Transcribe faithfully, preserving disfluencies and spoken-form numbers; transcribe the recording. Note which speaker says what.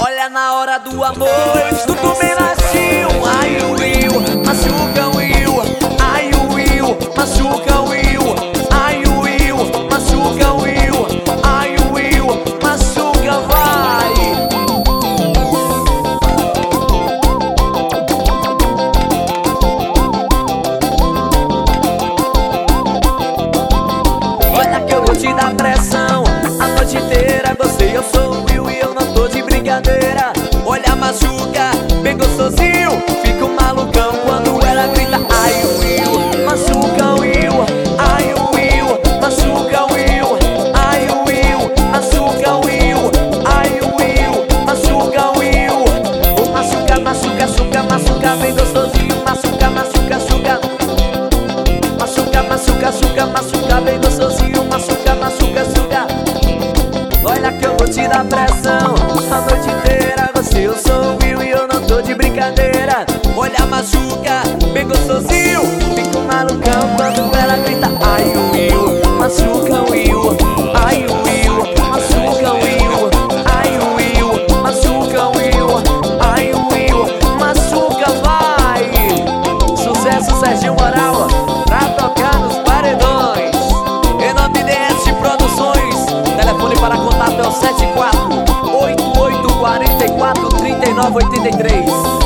Speaker 1: Olha na hora do amor, eu escuto bem latinho. Ai, o Will, machuca o Will. Ai, o Will, machuca o Will. Ai, o Will, machuca o Will. Ai, o Will, machuca, vai. Olha que eu vou te dar pressão a noite inteira. Você, eu sou o Will e eu não tô de brincadeira. Olha, machuca, bem gostosinho. Fico malucão quando ela grita. Ai, o Will, machuca o Will. Ai, o Will, machuca o Will. Ai, o Will, machuca o Will. Ai, o Will, machuca o Will. O machuca, machuca, machuca, machuca, bem gostosinho. Machuca, machuca, machuca. Machuca, machuca, machuca, machuca, bem gostosinho. Machuca, machuca, machuca. Olha que eu vou te dar pressão a noite inteira. Você, eu sou o Will e eu não tô de brincadeira. Olha, machuca, bem gostosinho. Fico malucão quando ela grita. Ai, o Will, machuca o Will. Ai, o Will, machuca o Will. Ai, o Will, machuca o Will. Ai, o Will, machuca, vai. Sucesso, Serginho Moral, pra tocar nos paredões. Em nome D S Produções. Telefone para contato é o sete quatro oito oito quatro quatro três nove oito três.